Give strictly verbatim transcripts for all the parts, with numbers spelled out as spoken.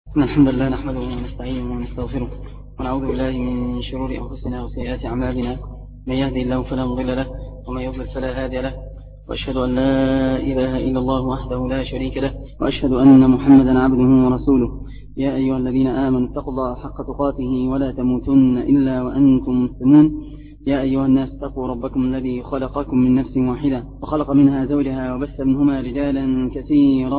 إن الحمد لله نحمده ونستعينه ونستغفره ونعوذ بالله من شرور أنفسنا وسيئات أعمالنا. من يهدي الله فلا مضل له ومن يضلل فلا هادي له، وأشهد أن لا إله إلا الله وحده لا شريك له، وأشهد أن محمدا عبده ورسوله. يا أيها الذين آمنوا اتقوا الله حق تقاته ولا تموتن إلا وأنتم مسلمون. يا أيها الناس اتقوا ربكم الذي خلقكم من نفس واحدة وخلق منها زوجها وبث منهما رجالا كثيرا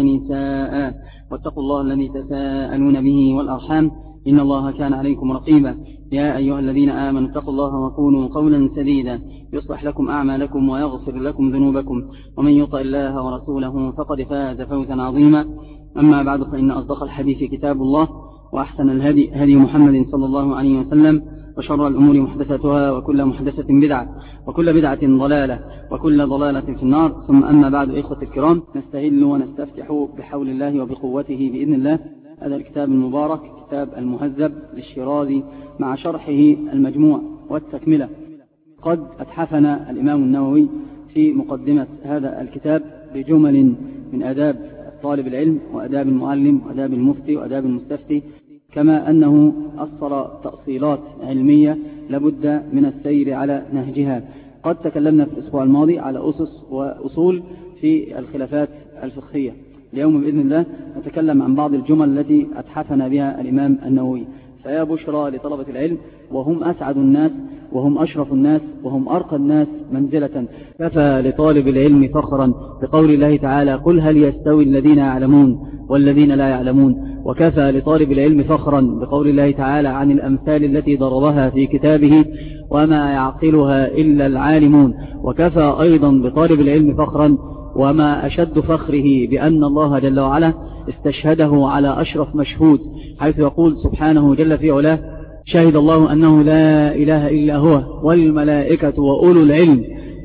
ونساء، واتقوا الله الذي تساءلون به والأرحام إن الله كان عليكم رقيبا. يا أيها الذين آمنوا اتقوا الله وقولوا قولا سديدا يصلح لكم أعمالكم ويغفر لكم ذنوبكم، ومن يطع الله ورسوله فقد فاز فوزا عظيما. أما بعد، فإن أصدق الحديث كتاب الله، وأحسن الهدي هدي محمد صلى الله عليه وسلم، وشر الأمور محدثتها، وكل محدثة بدعة، وكل بدعة ضلالة، وكل ضلالة في النار. ثم أما بعد، إخوة الكرام، نستهل ونستفتح بحول الله وبقوته بإذن الله هذا الكتاب المبارك، كتاب المهذب للشيرازي، مع شرحه المجموع والتكملة. قد أتحفنا الإمام النووي في مقدمة هذا الكتاب بجمل من آداب طالب العلم وآداب المعلم وآداب المفتي وآداب المستفتي، كما أنه أصل تأصيلات علمية لابد من السير على نهجها. قد تكلمنا في الأسبوع الماضي على أسس وأصول في الخلافات الفقهية. اليوم بإذن الله نتكلم عن بعض الجمل التي أتحفنا بها الإمام النووي. فيا بشرى لطلبة العلم، وهم أسعد الناس وهم أشرف الناس وهم أرقى الناس منزلة. كفى لطالب العلم فخرا بقول الله تعالى: قل هل يستوي الذين يعلمون والذين لا يعلمون. وكفى لطالب العلم فخرا بقول الله تعالى عن الأمثال التي ضربها في كتابه: وما يعقلها إلا العالمون. وكفى أيضا بطالب العلم فخرا وما أشد فخره بأن الله جل وعلا استشهده على أشرف مشهود، حيث يقول سبحانه جل في علاه: شهد الله أنه لا إله إلا هو والملائكة وأولو العلم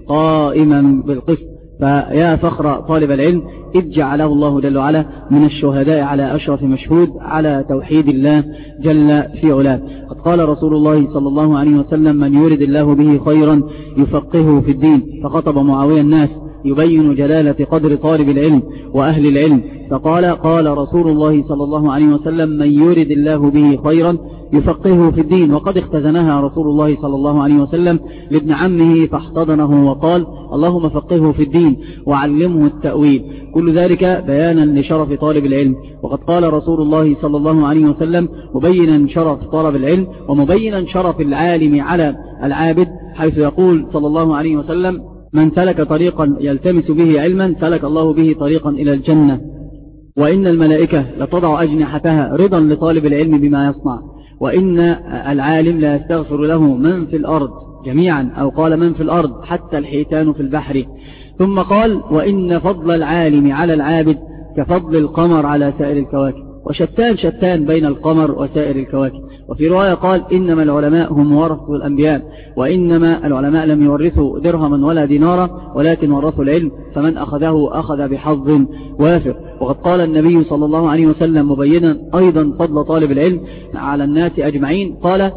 قائما بالقسط. فيا فخر طالب العلم إذ جعله الله جل وعلا من الشهداء على أشرف مشهود على توحيد الله جل في علاه. قد قال رسول الله صلى الله عليه وسلم: من يرد الله به خيرا يفقهه في الدين. فخطب معاوية الناس يبين جلالة قدر طالب العلم وأهل العلم، فقال: قال رسول الله صلى الله عليه وسلم: من يرد الله به خيرا يفقهه في الدين. وقد اختزنها رسول الله صلى الله عليه وسلم لابن عمه فاحتضنه وقال: اللهم فقهه في الدين وعلمه التأويل. كل ذلك بيانا لشرف طالب العلم. وقد قال رسول الله صلى الله عليه وسلم مبينا شرف طالب العلم ومبينا شرف العالم على العابد، حيث يقول صلى الله عليه وسلم: من سلك طريقا يلتمس به علما سلك الله به طريقا إلى الجنة. وإن الملائكة لتضع أجنحتها رضا لطالب العلم بما يصنع. وإن العالم لا يستغفر له من في الأرض جميعا، أو قال من في الأرض حتى الحيتان في البحر. ثم قال: وإن فضل العالم على العابد كفضل القمر على سائر الكواكب، وشتان شتان بين القمر وسائر الكواكب. وفي رواية قال: إنما العلماء هم ورثوا الأنبياء، وإنما العلماء لم يورثوا درهما ولا دينارا ولكن ورثوا العلم، فمن أخذه أخذ بحظ وافر. وقد قال النبي صلى الله عليه وسلم مبينا أيضا فضل طالب العلم على الناس أجمعين، قال: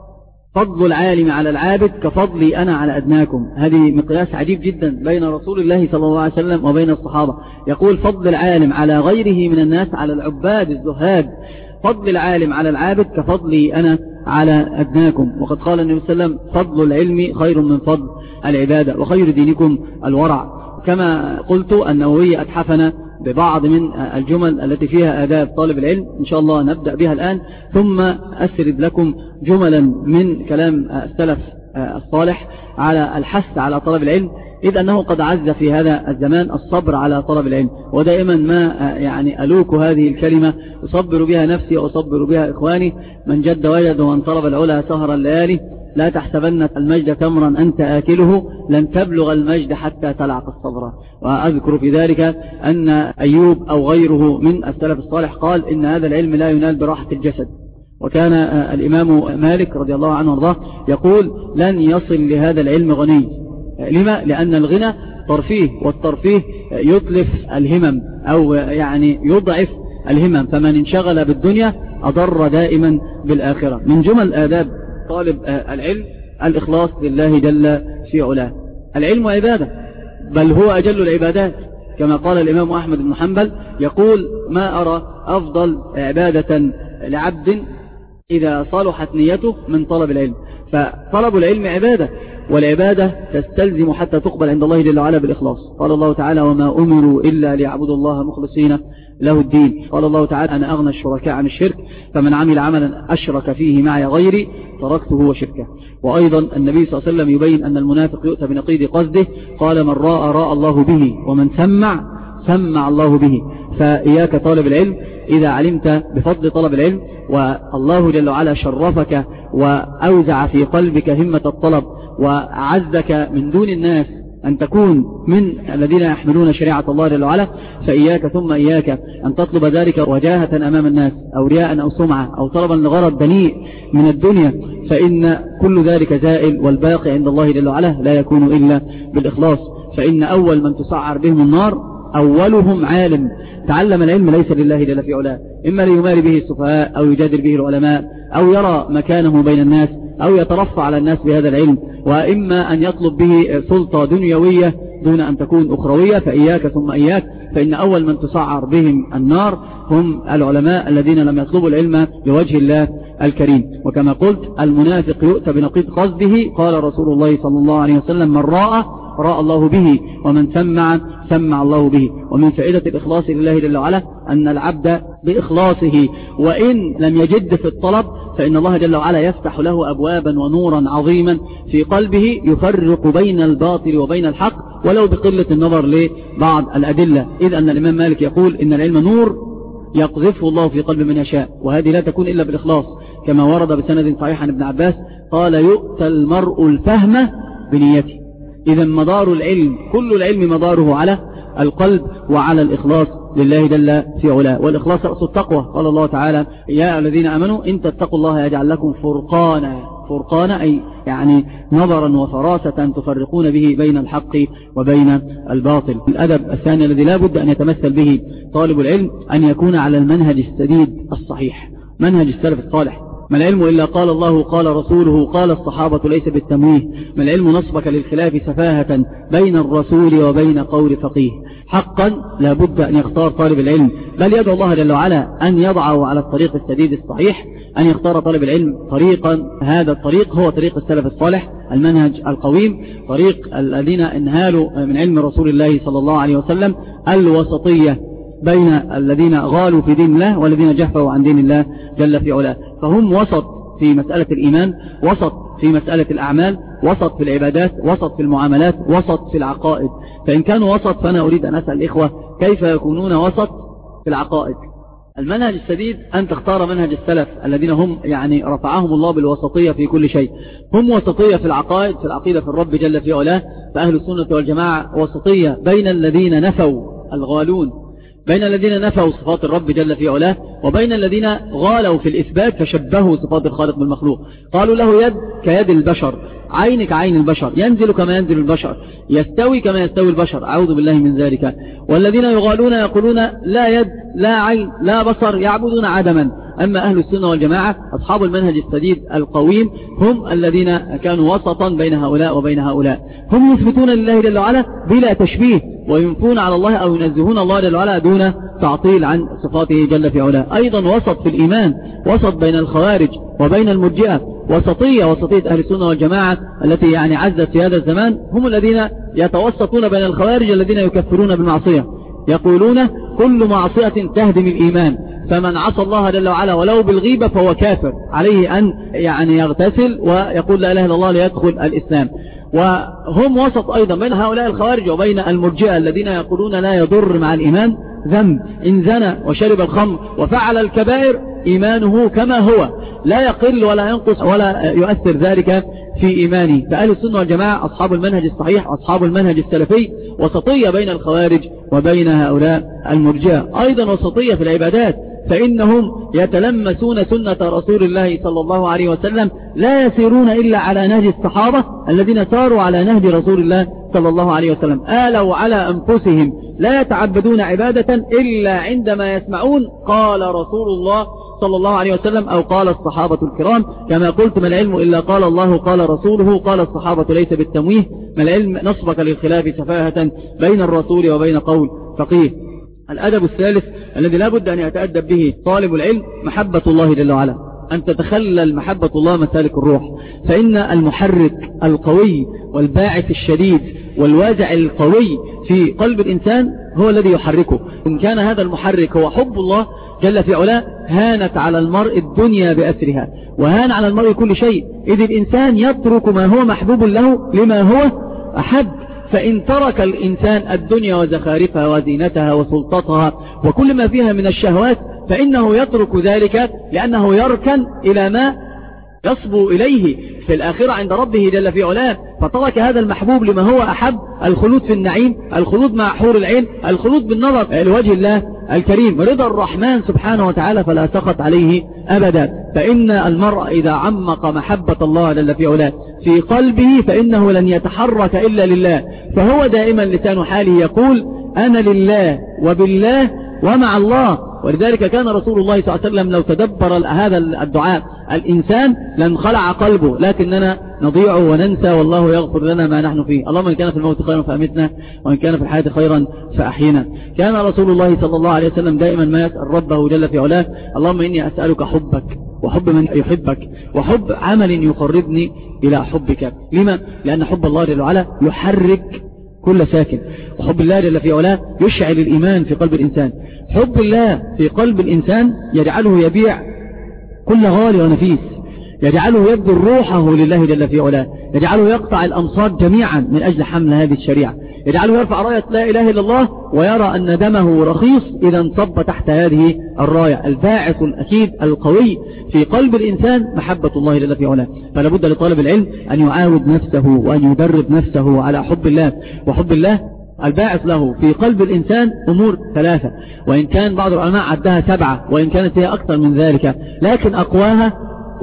فضل العالم على العابد كفضلي أنا على أدناكم. هذه مقياس عجيب جدا بين رسول الله صلى الله عليه وسلم وبين الصحابة. يقول: فضل العالم على غيره من الناس، على العباد الزهاد، فضل العالم على العابد كفضلي أنا على أدناكم. وقد قال النبي صلى الله عليه وسلم: فضل العلم خير من فضل العبادة، وخير دينكم الورع. كما قلت النووي أتحفنا ببعض من الجمل التي فيها آداب طالب العلم، إن شاء الله نبدأ بها الآن، ثم أسرد لكم جملا من كلام السلف الصالح على الحث على طلب العلم، إذ أنه قد عز في هذا الزمان الصبر على طلب العلم. ودائما ما يعني ألوك هذه الكلمة أصبر بها نفسي وأصبر بها إخواني: من جد وجد ومن طلب العلا سهر الليالي، لا تحسبن المجد تمرا أنت آكله، لن تبلغ المجد حتى تلعق الصبر. وأذكر في ذلك أن أيوب أو غيره من السلف الصالح قال: إن هذا العلم لا ينال براحة الجسد. وكان الإمام مالك رضي الله عنه وارضاه يقول: لن يصل لهذا العلم غني. لما؟ لأن الغنى ترفيه، والترفيه يتلف الهمم أو يعني يضعف الهمم، فمن انشغل بالدنيا أضر دائما بالآخرة. من جمل آداب طالب العلم الإخلاص لله جل في علاه. العلم عبادة، بل هو أجل العبادات، كما قال الإمام أحمد بن حنبل يقول ما أرى أفضل عبادة لعبد إذا صلحت نيته من طلب العلم. فطلب العلم عبادة، والعبادة تستلزم حتى تقبل عند الله جل وعلا بالإخلاص. قال الله تعالى وما أمروا إلا ليعبدوا الله مخلصين له الدين. قال الله تعالى أنا أغنى الشركاء عن الشرك فمن عمل عملا أشرك فيه معي غيري تركته وشركه. وأيضا النبي صلى الله عليه وسلم يبين أن المنافق يؤتى بنقيض قصده، قال من راى راى الله به ومن سمع سمع الله به. فإياك طالب العلم إذا علمت بفضل طلب العلم والله جل وعلا شرفك وأوزع في قلبك همة الطلب وعزك من دون الناس أن تكون من الذين يحملون شريعة الله جل وعلا، فإياك ثم إياك أن تطلب ذلك وجاهة أمام الناس أو رياء أو سمعة أو طلبا لغرض دنيء من الدنيا، فإن كل ذلك زائل، والباقي عند الله جل وعلا لا يكون إلا بالإخلاص. فإن أول من تسعر بهم النار أولهم عالم تعلم العلم ليس لله جل في علاه، إما ليماري به السفهاء أو يجادل به العلماء أو يرى مكانه بين الناس أو يترفع على الناس بهذا العلم، وإما أن يطلب به سلطة دنيوية دون أن تكون أخروية. فإياك ثم إياك، فإن أول من تسعر بهم النار هم العلماء الذين لم يطلبوا العلم لوجه الله الكريم. وكما قلت المنافق يؤتى بنقيض قصده، قال رسول الله صلى الله عليه وسلم من راى راى الله به ومن سمع سمع الله به. ومن فائدة الإخلاص لله جل وعلا أن العبد بإخلاصه وإن لم يجد في الطلب فإن الله جل وعلا يفتح له أبوابا ونورا عظيما في قلبه يفرق بين الباطل وبين الحق ولو بقلة النظر لبعض الأدلة. إذ أن الإمام مالك يقول إن العلم نور يقذفه الله في قلب من يشاء، وهذه لا تكون إلا بالإخلاص، كما ورد بسند صحيح عن ابن عباس قال يؤتى المرء الفهم بنيته. إذا مدار العلم كل العلم مداره على القلب وعلى الإخلاص لله جل في علاه، والإخلاص رأس التقوى. قال الله تعالى يا الذين آمنوا إن تتقوا الله يجعل لكم فرقانا، فرقانا أي يعني نظرا وفراسة تفرقون به بين الحق وبين الباطل. الأدب الثاني الذي لا بد أن يتمثل به طالب العلم أن يكون على المنهج السديد الصحيح، منهج السلف الصالح. ما العلم إلا قال الله قال رسوله قال الصحابة ليس بالتمويه. ما العلم نصبك للخلاف سفاهة بين الرسول وبين قول فقيه. حقا لا بد أن يختار طالب العلم، بل يدعو الله جل وعلا أن يضعه على الطريق السديد الصحيح، أن يختار طالب العلم طريقا، هذا الطريق هو طريق السلف الصالح المنهج القويم، طريق الذين انهالوا من علم رسول الله صلى الله عليه وسلم، الوسطية بين الذين غالوا في دين الله والذين جهفوا عن دين الله جل في علاه. فهم وسط في مسألة الإيمان، وسط في مسألة الأعمال، وسط في العبادات، وسط في المعاملات، وسط في العقائد. فإن كانوا وسط فأنا أريد أن أسأل الإخوة كيف يكونون وسط في العقائد؟ المنهج السديد أن تختار منهج السلف الذين هم يعني رفعهم الله بالوسطية في كل شيء. هم وسطية في العقائد، في العقيدة في الرب جل في علاه. فأهل السنة والجماعة وسطية بين الذين نفوا الغالون، بين الذين نفوا صفات الرب جل في علاه وبين الذين غالوا في الإثبات فشبهوا صفات الخالق بالمخلوق. قالوا له يد كيد البشر، عين كعين البشر، ينزل كما ينزل البشر، يستوي كما يستوي البشر، أعوذ بالله من ذلك. والذين يغالون يقولون لا يد لا عين لا بصر، يعبدون عدما. أما أهل السنة والجماعة أصحاب المنهج السديد القويم هم الذين كانوا وسطا بين هؤلاء وبين هؤلاء. هم يثبتون لله جل وعلا بلا تشبيه، وينفون على الله أو ينزهون الله جل وعلا دون تعطيل عن صفاته جل في علاه. أيضا وسط في الإيمان، وسط بين الخوارج وبين المرجئة، وسطية وسطية أهل السنة والجماعة التي يعني عزت في هذا الزمان. هم الذين يتوسطون بين الخوارج الذين يكفرون بالمعصية، يقولون كل معصية تهدم الإيمان، فمن عصى الله جل وعلا ولو بالغيبة فهو كافر، عليه أن يعني يغتسل ويقول لا إله إلا الله ليدخل الإسلام. وهم وسط أيضا بين هؤلاء الخوارج وبين المرجئة الذين يقولون لا يضر مع الإيمان ذنب، إن زنى وشرب الخمر وفعل الكبائر إيمانه كما هو، لا يقل ولا ينقص ولا يؤثر ذلك في إيمانه. فأهل السنة والجماعة أصحاب المنهج الصحيح، أصحاب المنهج السلفي، وسطية بين الخوارج وبين هؤلاء المرجئة. أيضا وسطية في العبادات، فإنهم يتلمسون سنة رسول الله صلى الله عليه وسلم، لا يسيرون إلا على نهج الصحابة الذين ساروا على نهج رسول الله صلى الله عليه وسلم، آلوا على أنفسهم، لا يتعبدون عبادة إلا عندما يسمعون قال رسول الله صلى الله عليه وسلم أو قال الصحابة الكرام. كما قلت ما العلم إلا قال الله قال رسوله قال الصحابة ليس بالتمويه. ما العلم نصبك للخلاف سفاهة بين الرسول وبين قول فقيه. الأدب الثالث الذي لا بد أن يتأدب به طالب العلم محبة الله جل وعلا، أن تتخلل محبة الله مسالك الروح، فإن المحرك القوي والباعث الشديد والوازع القوي في قلب الإنسان هو الذي يحركه. إن كان هذا المحرك هو حب الله جل في علاه هانت على المرء الدنيا بأسرها، وهان على المرء كل شيء، إذ الإنسان يترك ما هو محبوب له لما هو أحب. فإن ترك الإنسان الدنيا وزخارفها وزينتها وسلطتها وكل ما فيها من الشهوات فإنه يترك ذلك لأنه يركن إلى ما يصبو إليه في الآخرة عند ربه جل في علاه. فترك هذا المحبوب لما هو أحب، الخلود في النعيم، الخلود مع حور العين، الخلود بالنظر لوجه الله الكريم، رضا الرحمن سبحانه وتعالى فلا سخط عليه أبدا. فإن المرء إذا عمق محبة الله جل في علاه في قلبه فإنه لن يتحرك إلا لله، فهو دائما لسان حاله يقول أنا لله وبالله ومع الله. ولذلك كان رسول الله صلى الله عليه وسلم لو تدبر هذا الدعاء الإنسان لانخلع قلبه، لكننا نضيع وننسى والله يغفر لنا ما نحن فيه. اللهم إن كان في الموت خيرا فأمتنا وإن كان في الحياة خيرا فأحينا. كان رسول الله صلى الله عليه وسلم دائما ما يسأل ربه جل في علاه اللهم إني أسألك حبك وحب من يحبك وحب عمل يقربني إلى حبك. لما؟ لأن حب الله جل وعلا يحرك كل ساكن، وحب الله جل في علاه يشعل الإيمان في قلب الإنسان. حب الله في قلب الإنسان يجعله يبيع كل غالي ونفيس، يجعله يبذل روحه لله جل في علاه، يجعله يقطع الأمصار جميعا من أجل حمل هذه الشريعة، يجعله يرفع راية لا إله إلا الله ويرى أن دمه رخيص إذا انصب تحت هذه الراية. الباعث الأكيد القوي في قلب الإنسان محبة الله جل في علاه. فلا بد لطالب العلم أن يعاود نفسه وأن يدرب نفسه على حب الله. وحب الله الباعث له في قلب الإنسان أمور ثلاثة، وإن كان بعض العلماء عدها سبعة وإن كانت هي أكثر من ذلك، لكن أقواها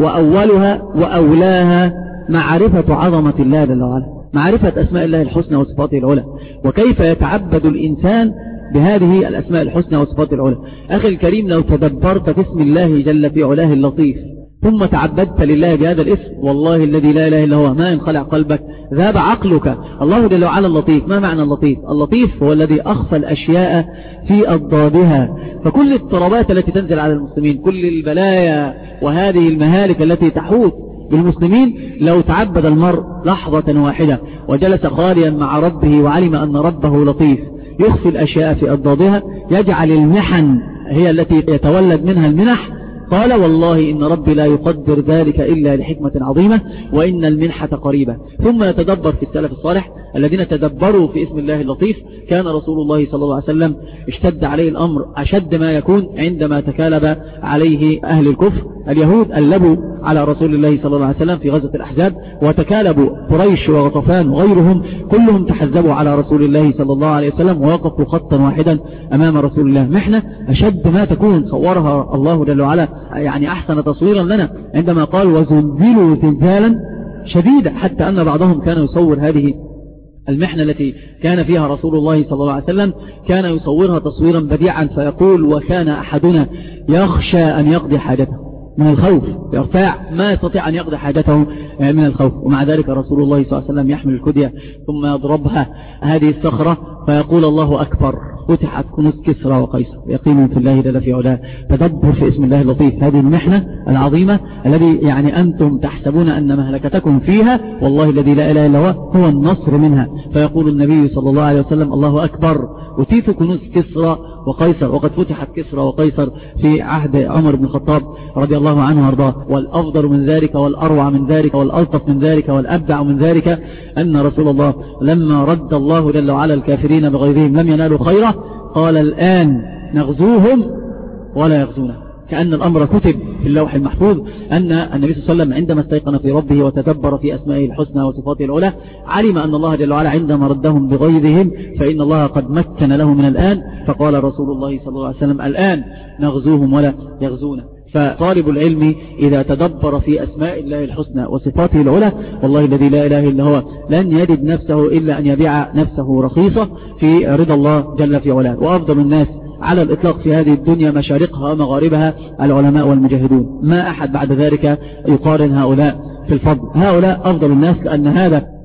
وأولها وأولاها معرفة عظمة الله جل وعلا، معرفة أسماء الله الحسنى وصفاته العلى، وكيف يتعبد الإنسان بهذه الأسماء الحسنى وصفاته العلى. أخي الكريم لو تدبرت في اسم الله جل في علاه اللطيف ثم تعبدت لله بهذا الاسم والله الذي لا إله إلا هو ما ينخلع قلبك ذهب عقلك. الله جل وعلا اللطيف. ما معنى اللطيف؟ اللطيف هو الذي أخفى الأشياء في أضدادها. فكل الاضطرابات التي تنزل على المسلمين، كل البلايا وهذه المهالك التي تحوط بالمسلمين، لو تعبد المرء لحظة واحدة وجلس خاليا مع ربه وعلم أن ربه لطيف يخفي الأشياء في أضدادها، يجعل المحن هي التي يتولد منها المنح. قال والله إن ربي لا يقدر ذلك إلا لحكمة عظيمة وإن المنحة قريبة. ثم يتدبر في السلف الصالح الذين تدبروا في اسم الله اللطيف. كان رسول الله صلى الله عليه وسلم اشتد عليه الأمر أشد ما يكون عندما تكالب عليه أهل الكفر. اليهود ألبوا على رسول الله صلى الله عليه وسلم في غزوة الأحزاب، وتكالبوا قريش وغطفان وغيرهم كلهم تحزبوا على رسول الله صلى الله عليه وسلم ووقفوا خطا واحدا أمام رسول الله. محنة أشد ما تكون صورها الله جل وعلا يعني أحسن تصويرا لنا عندما قال وزلزلوا زلزالا شديدا، حتى أن بعضهم كان يصور هذه المحنة التي كان فيها رسول الله صلى الله عليه وسلم كان يصورها تصويرا بديعا فيقول وكان أحدنا يخشى أن يقضي حاجته من الخوف، يرتاع ما يستطيع أن يقضي حاجته من الخوف. ومع ذلك رسول الله صلى الله عليه وسلم يحمل الكدية ثم يضربها هذه الصخرة فيقول الله أكبر، فتحت كنوز كسرى وقيصر يقين في الله جل في علاه. تدبر في اسم الله اللطيف، هذه المحنة العظيمة الذي يعني أنتم تحسبون أن مهلكتكم فيها والله الذي لا إله إلا هو هو النصر منها. فيقول النبي صلى الله عليه وسلم الله أكبر أتيت كنوز كسرى وقيصر، وقد فتحت كسرى وقيصر في عهد عمر بن الخطاب رضي الله عنه وارضاه. والأفضل من ذلك والأروع من ذلك والألطف من ذلك والأبدع من ذلك أن رسول الله لما رد الله جل وعلا الكافرين بغيظهم لم ينالوا خيرا قال الآن نغزوهم ولا يغزونا. كأن الأمر كتب في اللوح المحفوظ أن النبي صلى الله عليه وسلم عندما استيقن في ربه وتدبر في أسمائه الحسنى وصفاته العلى علم أن الله جل وعلا عندما ردهم بغيظهم فإن الله قد مكن له من الآن. فقال رسول الله صلى الله عليه وسلم الآن نغزوهم ولا يغزونا. فطالب العلم إذا تدبر في أسماء الله الحسنى وصفاته العلى والله الذي لا إله إلا هو لن يجد نفسه إلا أن يبيع نفسه رخيصة في رضا الله جل في علاه. وأفضل الناس على الإطلاق في هذه الدنيا مشارقها ومغاربها العلماء والمجاهدون، ما أحد بعد ذلك يقارن هؤلاء في الفضل. هؤلاء أفضل الناس لأن هذا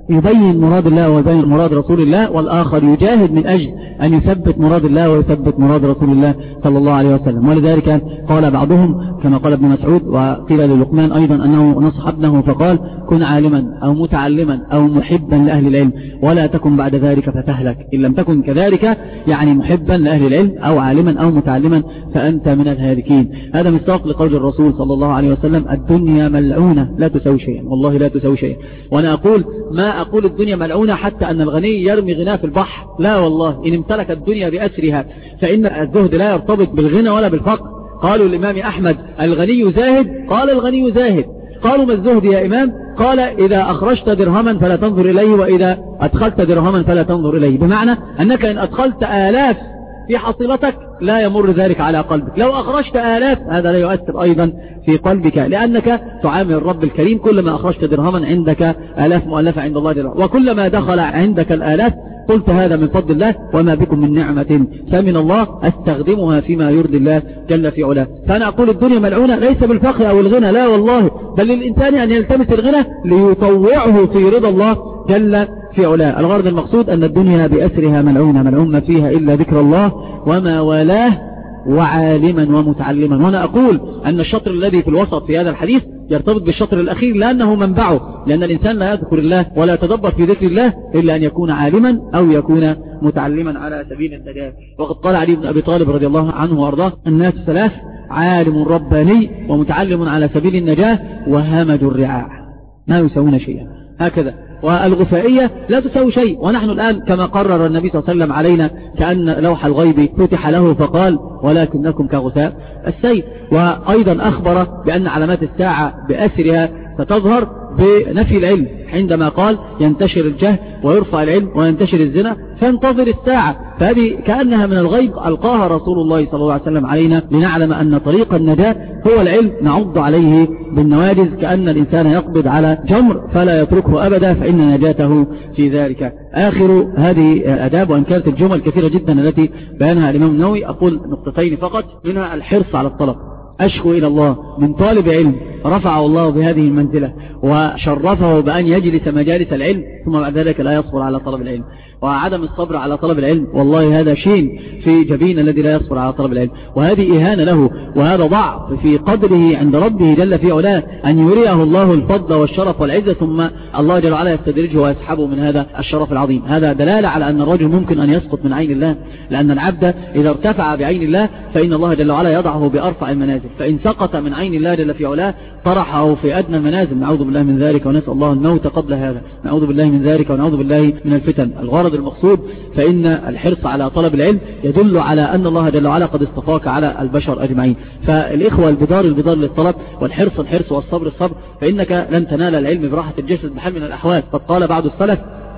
يبين مراد الله ويبين مراد رسول الله، والآخر يجاهد من أجل أن يثبت مراد الله ويثبت مراد رسول الله صلى الله عليه وسلم. ولذلك قال بعضهم كما قال ابن مسعود وقيل للقمان أيضا أنه نصح ابنه فقال: كن عالما أو متعلما أو محبا لأهل العلم ولا تكن بعد ذلك فتهلك. إن لم تكن كذلك يعني محبا لأهل العلم أو عالما أو متعلما فأنت من الهالكين. هذا مصداق لقول الرسول صلى الله عليه وسلم: الدنيا ملعونة لا تسوي شيئا، والله لا تسوي شيئا. وأنا أقول ما أقول الدنيا ملعونة حتى أن الغني يرمي غناه في البحر، لا والله، إن امتلك الدنيا بأسرها، فإن الزهد لا يرتبط بالغنى ولا بالفقر. قالوا الإمام أحمد: الغني زاهد؟ قال: الغني زاهد. قالوا: ما الزهد يا إمام؟ قال: إذا أخرجت درهما فلا تنظر إليه، وإذا أدخلت درهما فلا تنظر إليه. بمعنى أنك إن أدخلت آلاف في حصيلتك لا يمر ذلك على قلبك، لو أخرجت آلاف هذا لا يؤثر أيضا في قلبك، لأنك تعامل الرب الكريم. كلما أخرجت درهما عندك آلاف مؤلفة عند الله جل وعلا، وكلما دخل عندك الآلاف قلت هذا من فضل الله، وما بكم من نعمة فمن الله أستخدمها فيما يرضي الله جل في علاه. فأنا أقول الدنيا ملعونة ليس بالفقر أو الغنى، لا والله، بل للإنسان أن يلتمس الغنى ليطوعه في رضا الله جل في علاه. الغرض المقصود أن الدنيا بأسرها ملعونة، ملعون ما فيها إلا ذكر الله وما والاه وعالما ومتعلما. وأنا أقول أن الشطر الذي في الوسط في هذا الحديث يرتبط بالشطر الأخير لأنه منبعه، لأن الإنسان لا يذكر الله ولا يتدبر في ذكر الله إلا أن يكون عالما أو يكون متعلما على سبيل النجاة. وقد قال علي بن أبي طالب رضي الله عنه وأرضاه: الناس ثلاث: عالم رباني ومتعلم على سبيل النجاة وهامج الرعاع، ما يسوون شيئا. هكذا. والغفائية لا تسوي شيء. ونحن الآن كما قرر النبي صلى الله عليه وسلم علينا كأن لوح الغيب فتح له فقال: ولكنكم كغثاء السيل. وأيضا أخبر بأن علامات الساعة بأسرها ستظهر بنفي العلم، عندما قال: ينتشر الجهل ويرفع العلم وينتشر الزنا فانتظر الساعة. فهذه كأنها من الغيب ألقاها رسول الله صلى الله عليه وسلم علينا لنعلم أن طريق النجاة هو العلم، نعض عليه بالنواجز كأن الإنسان يقبض على جمر فلا يتركه أبدا، فإن نجاته في ذلك. آخر هذه الأداب، وإن كانت الجمل كثيرة جدا التي بيانها الإمام النووي، أقول نقطتين فقط منها: الحرص على الطلب. أشكو إلى الله من طالب علم رفعه الله بهذه المنزلة وشرفه بأن يجلس مجالس العلم ثم بعد ذلك لا يصبر على طلب العلم، وعدم الصبر على طلب العلم والله هذا شين في جبين الذي لا يصبر على طلب العلم، وهذه إهانة له، وهذا ضعف في قدره عند ربه جل في علاه أن يريه الله الفضل والشرف والعزة ثم الله جل وعلا يستدرجه ويسحبه من هذا الشرف العظيم. هذا دلالة على أن الرجل ممكن أن يسقط من عين الله، لأن العبد إذا ارتفع بعين الله فإن الله جل وعلا يضعه بأرفع المنازل، فإن سقط من عين الله جل في علاه طرحه في أدنى المنازل. نعوذ بالله من ذلك ونسأل الله الموت قبل هذا، نعوذ بالله من ذلك ونعوذ بالله من الفتن. الغرض المقصود فإن الحرص على طلب العلم يدل على أن الله جل وعلا قد اصطفاك على البشر أجمعين. فالإخوة البدار البدار للطلب، والحرص الحرص والصبر الصبر، فإنك لن تنال العلم براحة الجسد بحال من الأحوال. قد قال بعض السلف: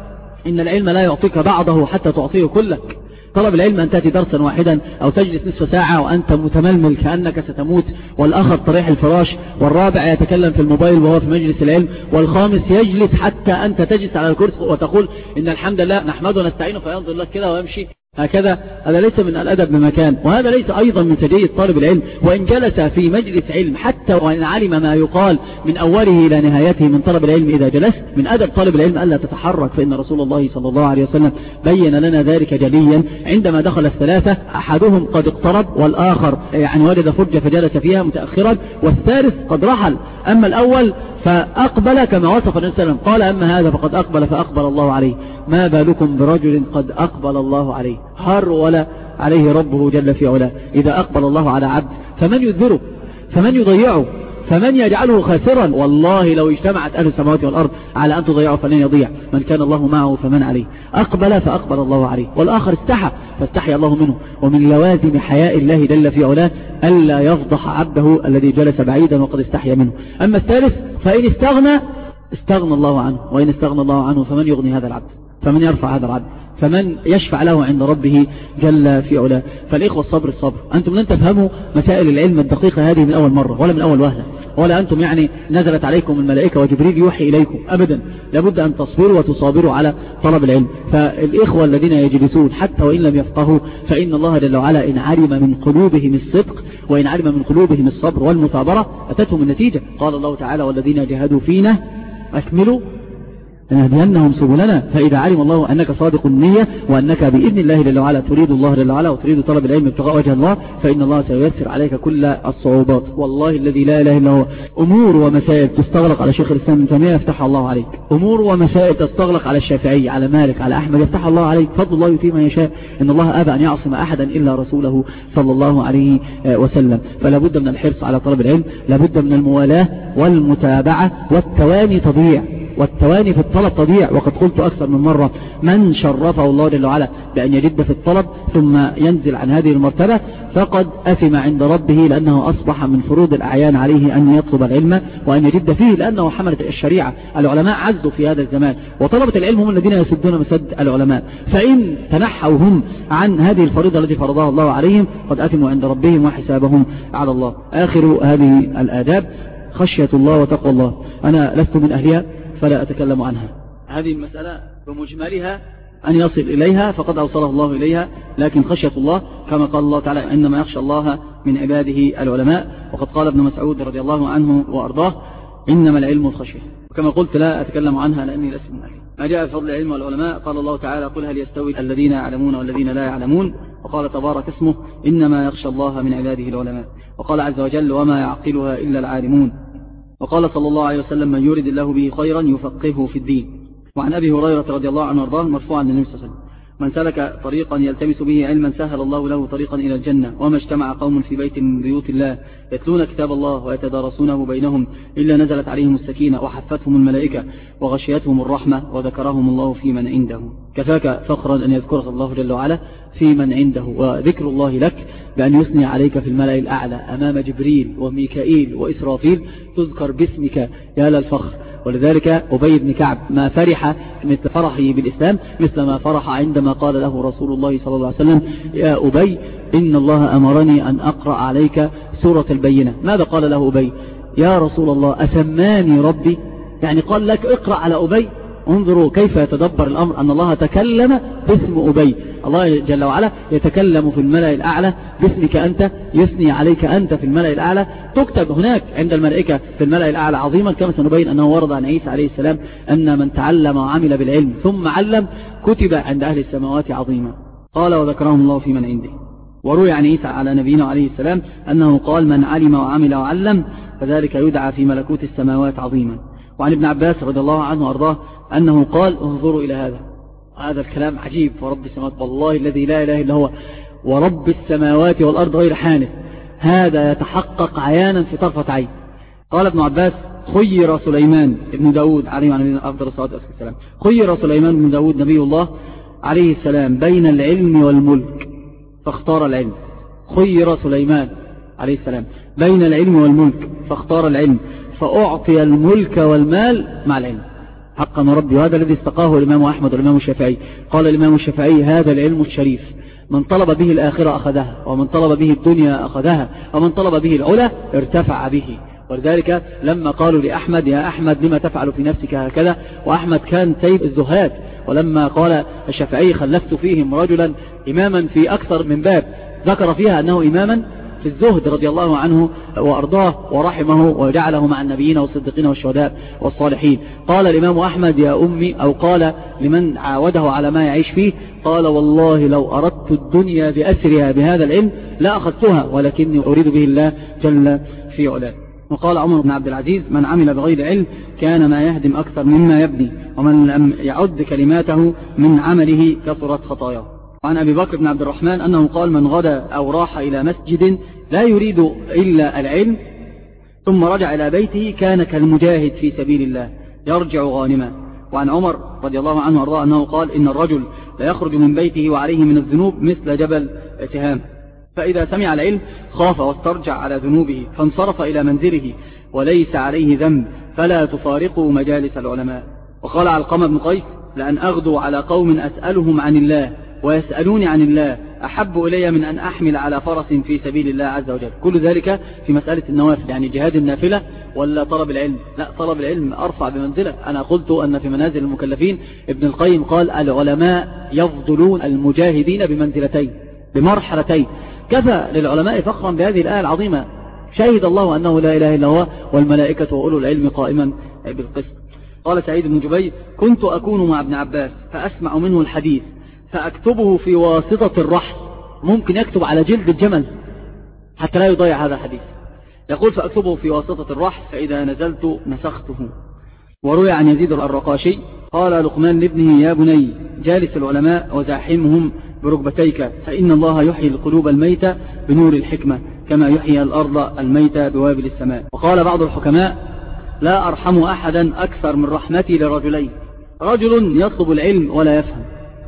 إن العلم لا يعطيك بعضه حتى تعطيه كلك. طلب العلم أن تأتي درسا واحدا أو تجلس نصف ساعة وأنت متململ كأنك ستموت، والآخر طريح الفراش، والرابع يتكلم في الموبايل وهو في مجلس العلم، والخامس يجلس حتى أنت تجلس على الكرسي وتقول إن الحمد لله نحمده ونستعينه فينظر لك كده ويمشي هكذا. هذا ليس من الأدب بمكان، وهذا ليس أيضا من سجية طالب العلم. وإن جلس في مجلس علم حتى وإن علم ما يقال من أوله إلى نهايته من طلب العلم، إذا جلست من أدب طالب العلم ألا تتحرك، فإن رسول الله صلى الله عليه وسلم بين لنا ذلك جليا عندما دخل الثلاثة، أحدهم قد اقترب والآخر يعني وجد فرجة فجلس فيها متأخرا، والثالث قد رحل. أما الأول فأقبل كما وصف النبي صلى الله عليه وسلم، قال: أما هذا فقد أقبل فأقبل الله عليه. ما بالكم برجل قد أقبل الله عليه، هرول عليه ربه جل في علاه. إذا أقبل الله على عبد فمن يذره، فمن يضيعه، فمن يجعله خاسرا؟ والله لو اجتمعت أهل السماوات والأرض على أن تضيعه فلن يضيع، من كان الله معه فمن عليه. أقبل فأقبل الله عليه، والآخر استحى فاستحي الله منه. ومن لوازم حياء الله جل في علاه ألا يفضح عبده الذي جلس بعيدا وقد استحي منه. أما الثالث فإن استغنى استغنى الله عنه، وإن استغنى الله عنه فمن يغني هذا العبد، فمن يرفع هذا العبد، فمن يشفع له عند ربه جل في علاه. فالإخوة الصبر الصبر. أنتم لن تفهموا مسائل العلم الدقيقة هذه من أول مرة ولا من أول وهلة، ولا أنتم يعني نزلت عليكم الملائكة وجبريل يوحي إليكم أبدا. لابد أن تصبروا وتصابروا على طلب العلم. فالإخوة الذين يجلسون حتى وإن لم يفقهوا فإن الله جل وعلا إن علم من قلوبهم الصدق وإن علم من قلوبهم الصبر والمثابرة أتتهم النتيجة. قال الله تعالى: والذين جاهدوا فينا أكملوا لنهدينهم سبلنا، فإذا علم الله أنك صادق النية وأنك بإذن الله جل وعلا تريد الله جل وعلا وتريد طلب العلم ابتغاء وجه الله، فإن الله سييسر عليك كل الصعوبات. والله الذي لا إله إلا هو أمور ومسائل تستغلق على شيخ الإسلام ابن تيمية يفتحها الله عليك، أمور ومسائل تستغلق على الشافعي على مالك على أحمد يفتحها الله عليك، فضل الله يؤتيه من يشاء، إن الله أبى أن يعصم أحدا إلا رسوله صلى الله عليه وسلم. فلا بد من الحرص على طلب العلم، لا بد من الموالاة والمتابعة، والتواني تضيع، والتواني في الطلب تضيع. وقد قلت أكثر من مرة: من شرفه الله جل وعلا بأن يجد في الطلب ثم ينزل عن هذه المرتبة فقد أثم عند ربه، لأنه أصبح من فروض الأعيان عليه أن يطلب العلم وأن يجد فيه، لأنه حملة الشريعة. العلماء عزوا في هذا الزمان، وطلبة العلم هم الذين يسدون مسد العلماء، فإن تنحوا هم عن هذه الفريضة التي فرضها الله عليهم قد أثموا عند ربهم وحسابهم على الله. آخر هذه الآداب خشية الله وتقوى الله. أنا لست من أهلها فلا أتكلم عنها. هذه المسألة بمجملها أن يصل إليها فقد أوصله الله إليها، لكن خشية الله كما قال الله تعالى: إنما يخشى الله من عباده العلماء. وقد قال ابن مسعود رضي الله عنه وأرضاه: إنما العلم الخشية. وكما قلت لا أتكلم عنها لأني لست من أهلها. ما جاء في فضل العلم والعلماء قال الله تعالى: قل هل يستوي الذين يعلمون والذين لا يعلمون. وقال تبارك اسمه: إنما يخشى الله من عباده العلماء. وقال عز وجل: وما يعقلها إلا العالمون. وقال صلى الله عليه وسلم: من يرد الله به خيرا يفقهه في الدين. وعن أبي هريرة رضي الله عنه وارضاه مرفوعا للنبي صلى الله عليه وسلم: من سلك طريقا يلتمس به علما سهل الله له طريقا إلى الجنة. وما اجتمع قوم في بيت من بيوت الله يتلون كتاب الله ويتدارسونه بينهم إلا نزلت عليهم السكينة وحفتهم الملائكة وغشيتهم الرحمة وذكرهم الله في من عنده. كفاك فخرا أن يذكرك الله جل وعلا في من عنده، وذكر الله لك بأن يثني عليك في الملأ الأعلى أمام جبريل وميكائيل وإسرافيل، تذكر باسمك يا للفخر. ولذلك أبي بن كعب ما فرح مثل فرحه بالإسلام مثل ما فرح عندما قال له رسول الله صلى الله عليه وسلم: يا أبي إن الله أمرني أن أقرأ عليك سورة البينة. ماذا قال له أبي؟ يا رسول الله أسماني ربي؟ يعني قال لك اقرأ على أبي. انظروا كيف يتدبر الأمر، أن الله تكلم باسم أبي. الله جل وعلا يتكلم في الملأ الأعلى باسمك أنت، يثني عليك أنت في الملأ الأعلى، تكتب هناك عند الملائكة في الملأ الأعلى عظيما. كما سنبين أنه ورد عن عيسى عليه السلام أن من تعلم وعمل بالعلم ثم علم كتب عند أهل السماوات عظيما. قال: وذكرهم الله في من عنده. وروي عن عيسى على نبينا عليه السلام أنه قال: من علم وعمل وعلم فذلك يدعى في ملكوت السماوات عظيما. وعن ابن عباس رضي الله عنه وارضاه أنه قال: انظروا إلى هذا. هذا الكلام عجيب. ورب السماوات، والله الذي لا إله إلا هو، ورب السماوات والأرض غير حانث، هذا يتحقق عيانا في طرفة عين. قال ابن عباس: خير سليمان ابن داود عليه وعلى أفضل الصلاة والسلام، خير سليمان بن داود نبي الله عليه السلام بين العلم والملك فاختار العلم. خير سليمان عليه السلام بين العلم والملك فاختار العلم، فأعطي الملك والمال مع العلم. حقا ربي. وهذا الذي استقاه الإمام أحمد والإمام الشافعي. قال الإمام الشافعي: هذا العلم الشريف من طلب به الآخرة أخذها، ومن طلب به الدنيا أخذها، ومن طلب به العلا ارتفع به. ولذلك لما قالوا لأحمد: يا أحمد لما تفعل في نفسك هكذا؟ وأحمد كان سيد الزهاد. ولما قال الشافعي: خلفت فيهم رجلا إماما في أكثر من باب، ذكر فيها أنه إماما في الزهد رضي الله عنه وأرضاه ورحمه وجعله مع النبيين والصديقين والشهداء والصالحين. قال الإمام أحمد: يا أمي، أو قال لمن عاوده على ما يعيش فيه، قال: والله لو أردت الدنيا بأسرها بهذا العلم لا أخذتها، ولكني أريد به الله جل في علاه. وقال عمر بن عبد العزيز: من عمل بغير علم كان ما يهدم أكثر مما يبني، ومن لم يعد كلماته من عمله كثرت خطاياه. وعن أبي بكر بن عبد الرحمن أنه قال: من غدا أو راح إلى مسجد لا يريد إلا العلم ثم رجع إلى بيته كان كالمجاهد في سبيل الله يرجع غانما. وعن عمر رضي الله عنه وارضاه أنه قال: إن الرجل لا يخرج من بيته وعليه من الذنوب مثل جبل تهام، فإذا سمع العلم خاف واسترجع على ذنوبه فانصرف إلى منزله وليس عليه ذنب، فلا تفارقوا مجالس العلماء. وقال علقمة بن قيس: لأن أغدو على قوم أسألهم عن الله ويسألوني عن الله أحب إلي من أن أحمل على فرس في سبيل الله عز وجل. كل ذلك في مسألة النوافل، يعني جهاد النافلة ولا طلب العلم؟ لا، طلب العلم أرفع بمنزلة. أنا قلت أن في منازل المكلفين ابن القيم قال: العلماء يفضلون المجاهدين بمنزلتين بمرحلتين. كفى للعلماء فخرا بهذه الآية العظيمة: شهد الله أنه لا إله إلا هو والملائكة وأولو العلم قائما بالقسط. قال سعيد بن جبير كنت أكون مع ابن عباس فأسمع منه الحديث فأكتبه في واسطة الرحل، ممكن يكتب على جلد الجمل حتى لا يضيع هذا الحديث. يقول فأكتبه في واسطة الرحل فإذا نزلت نسخته. وروي عن يزيد الرقاشي قال لقمان لابنه يا بني جالس العلماء وزاحمهم بركبتيك فإن الله يحيي القلوب الميتة بنور الحكمة كما يحيي الأرض الميتة بوابل السماء. وقال بعض الحكماء لا أرحم أحدا أكثر من رحمتي لرجلين، رجل يطلب العلم ولا يفهم.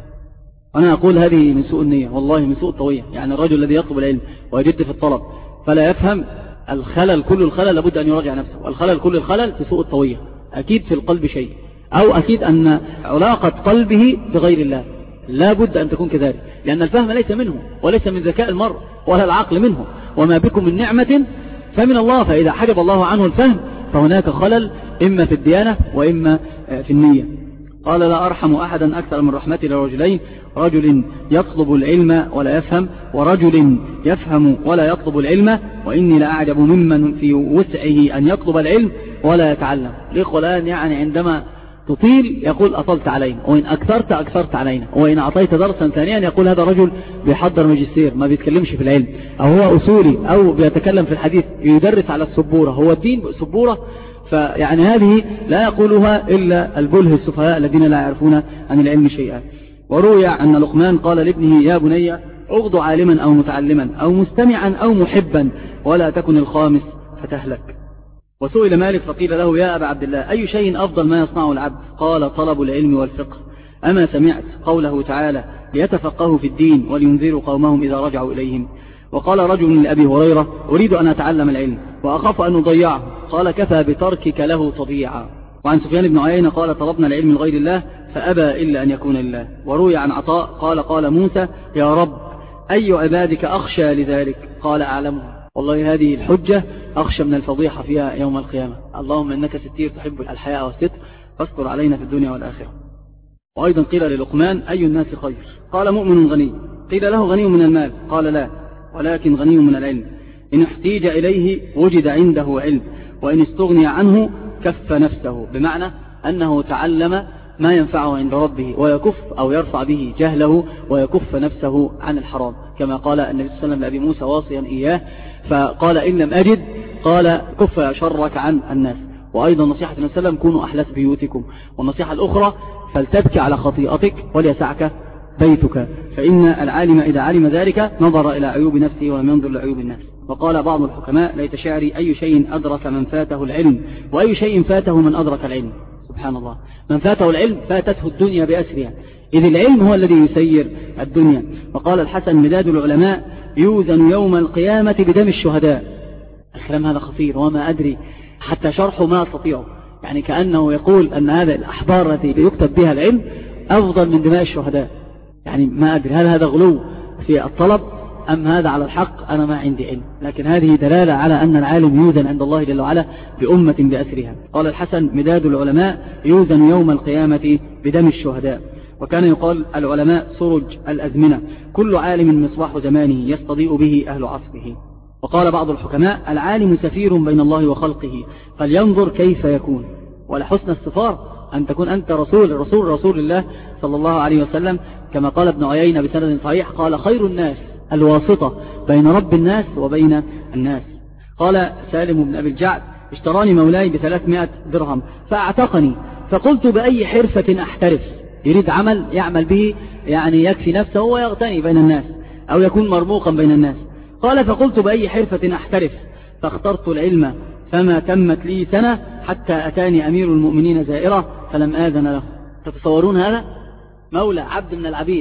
أنا أقول هذه من سوء النية، والله من سوء الطوية. يعني الرجل الذي يطلب العلم ويجد في الطلب فلا يفهم، الخلل كل الخلل لابد أن يراجع نفسه، والخلل كل الخلل في سوء الطوية. أكيد في القلب شيء، أو أكيد أن علاقة قلبه بغير الله لا بد أن تكون كذلك، لأن الفهم ليس منه وليس من ذكاء المرء ولا العقل منه، وما بكم من نعمة فمن الله، فإذا حجب الله عنه الفهم فهناك خلل إما في الديانة وإما في النية. قال لا أرحم أحدا أكثر من رحمتي لرجلين، رجل يطلب العلم ولا يفهم، ورجل يفهم ولا يطلب العلم، وإني لأعجب ممن في وسعه أن يطلب العلم ولا يتعلم. الإخوة الآن يعني عندما تطيل يقول أطلت علينا، وإن أكثرت أكثرت علينا، وإن أعطيت درسا ثانيا يقول هذا رجل بيحضر ماجستير ما بيتكلمش في العلم، أو هو أصولي أو بيتكلم في الحديث يدرس على السبورة، هو الدين سبورة. فيعني هذه لا يقولها إلا البله السفهاء الذين لا يعرفون عن العلم شيئا. وروي أن لقمان قال لابنه يا بني اغض عالما أو متعلما أو مستمعا أو محبا ولا تكن الخامس فتهلك. وسئل مالك فقيل له يا أبا عبد الله أي شيء أفضل ما يصنعه العبد؟ قال طلب العلم والفقه. أما سمعت قوله تعالى ليتفقهوا في الدين ولينذروا قومهم إذا رجعوا إليهم. وقال رجل لأبي هريرة أريد أن أتعلم العلم وأخاف أن أضيعه، قال كفى بتركك له تضيعا. وعن سفيان بن عيينة قال طلبنا العلم لغير الله فأبى إلا أن يكون لله. وروي عن عطاء قال قال موسى يا رب أي عبادك أخشى لذلك؟ قال أعلمه. والله هذه الحجة أخشى من الفضيحة فيها يوم القيامة. اللهم إنك ستير تحب الحياء والستر فاستر علينا في الدنيا والآخرة. وأيضا قيل للقمان أي الناس خير؟ قال مؤمن غني. قيل له غني من المال؟ قال لا ولكن غني من العلم، إن احتيج إليه وجد عنده علم، وإن استغني عنه كف نفسه، بمعنى أنه تعلم ما ينفعه عند ربه ويكف أو يرفع به جهله ويكف نفسه عن الحرام، كما قال النبي صلى الله عليه وسلم لأبي موسى واصيا إياه فقال إن لم أجد قال كف شرك عن الناس. وأيضا نصيحة النبي صلى الله عليه وسلم كونوا أحلس بيوتكم. والنصيحة الأخرى فلتبكي على خطيئتك وليسعك بيتك، فإن العالم إذا علم ذلك نظر إلى عيوب نفسه ولم ينظر لعيوب الناس. وقال بعض الحكماء ليت شعري أي شيء أدرك من فاته العلم وأي شيء فاته من أدرك العلم. سبحان الله، من فاته العلم فاتته الدنيا بأسرها، إذ العلم هو الذي يسير الدنيا. وقال الحسن مداد العلماء يوزن يوم القيامة بدم الشهداء. الكلام هذا خطير وما أدري حتى شرحه ما أستطيعه، يعني كأنه يقول أن هذا الأحبار التي يكتب بها العلم أفضل من دماء الشهداء. يعني ما أدري هل هذا غلو في الطلب أم هذا على الحق؟ أنا ما عندي علم، لكن هذه دلالة على أن العالم يوزن عند الله جل وعلا بأمة بأسرها. قال الحسن مداد العلماء يوزن يوم القيامة بدم الشهداء. وكان يقال العلماء سرج الأزمنة، كل عالم مصباح زمانه يستضيء به أهل عصره. وقال بعض الحكماء العالم سفير بين الله وخلقه فلينظر كيف يكون. ولحسن السفار أن تكون أنت رسول رسول رسول الله صلى الله عليه وسلم، كما قال ابن عيينة بسند صحيح قال خير الناس الواسطة بين رب الناس وبين الناس. قال سالم بن أبي الجعد اشتراني مولاي بثلاثمائة درهم فاعتقني، فقلت بأي حرفة أحترف؟ يريد عمل يعمل به يعني يكفي نفسه ويغتني بين الناس أو يكون مرموقا بين الناس. قال فقلت بأي حرفة أحترف؟ فاخترت العلم فما تمت لي سنة حتى أتاني أمير المؤمنين زائرة فلم آذن له. تتصورون هذا؟ مولى عبد من العبيد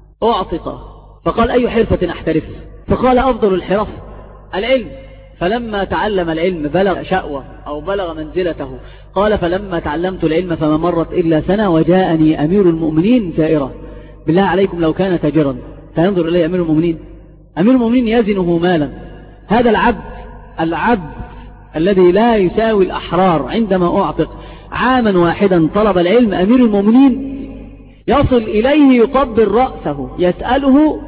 أعطق فقال أي حرفة أحترف؟ فقال أفضل الحرف العلم. فلما تعلم العلم بلغ شأوة أو بلغ منزلته. قال فلما تعلمت العلم فما مرت إلا سنة وجاءني أمير المؤمنين زائرة. بالله عليكم لو كان تاجرا فينظر إليه أمير المؤمنين؟ أمير المؤمنين يزنه مالا. هذا العبد العبد الذي لا يساوي الأحرار عندما أعتق عاما واحدا طلب العلم، أمير المؤمنين يصل إليه يقبل رأسه يسأله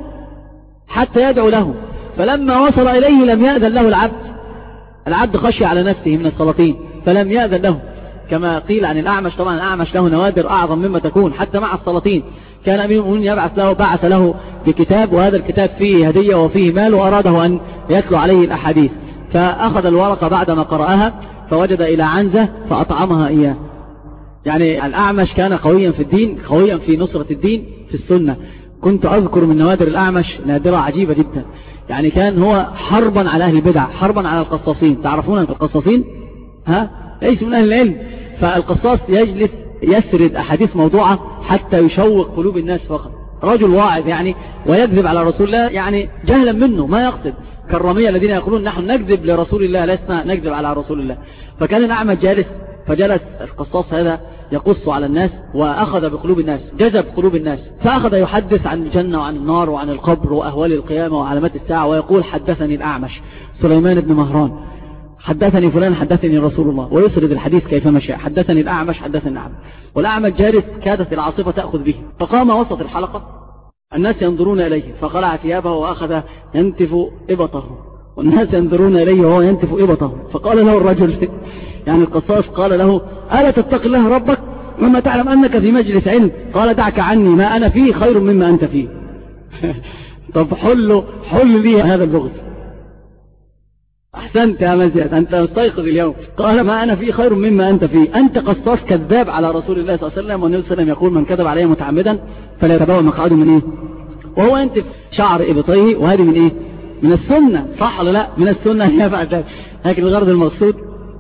حتى يدعو له، فلما وصل إليه لم يأذن له العبد. العبد خشي على نفسه من السلاطين فلم يأذن له، كما قيل عن الأعمش. طبعا الأعمش له نوادر أعظم مما تكون حتى مع السلاطين. كان أمير المؤمنين يبعث له بعث له بكتاب، وهذا الكتاب فيه هدية وفيه مال، وأراده أن يتلو عليه الأحاديث، فأخذ الورقة بعدما قرأها فوجد إلى عنزة فأطعمها إياه. يعني الأعمش كان قويا في الدين، قويا في نصرة الدين في السنة. كنت أذكر من نوادر الأعمش نادرة عجيبة جدا، يعني كان هو حربا على أهل البدع، حربا على القصاصين. تعرفون القصاصين؟ ها؟ ليس من أهل العلم. فالقصاص يجلس يسرد أحاديث موضوعة حتى يشوق قلوب الناس فقط. رجل واعظ يعني ويكذب على رسول الله يعني جهلا منه ما يقصد، كالرمية الذين يقولون نحن نكذب لرسول الله لسنا نكذب على رسول الله. فكان الأعمش جالس، فجلس القصاص هذا يقص على الناس وأخذ بقلوب الناس، جذب قلوب الناس، فأخذ يحدث عن الجنة وعن النار وعن القبر وأهوال القيامة وعلامات الساعة، ويقول حدثني الأعمش سليمان بن مهران، حدثني فلان، حدثني رسول الله، ويسرد الحديث كيفما شاء، حدثني الأعمش حدثني الأعمش. والأعمش جالس كادت العاصفة تأخذ به، فقام وسط الحلقة الناس ينظرون إليه فخلع ثيابه وأخذ ينتف إبطه، والناس ينظرون إليه وهو ينتف إبطه. فقال له الرجل يعني القصاص قال له ألا تتق الله ربك مما تعلم أنك في مجلس علم؟ قال دعك عني، ما أنا فيه خير مما أنت فيه. طب حل حل لي هذا البغض. أحسنت يا مزيد، أنت مستيقظ اليوم. قال ما أنا فيه خير مما أنت فيه، أنت قصاص كذاب على رسول الله صلى الله عليه وسلم، والنبي صلى الله عليه وسلم يقول من كذب عليه متعمدا فلا يتبوأ مقعده من إيه؟ وهو ينتف شعر إبطيه، وهذه من إيه؟ من السنة، صح ولا لا؟ من السنة يفعل ذلك. لكن الغرض المقصود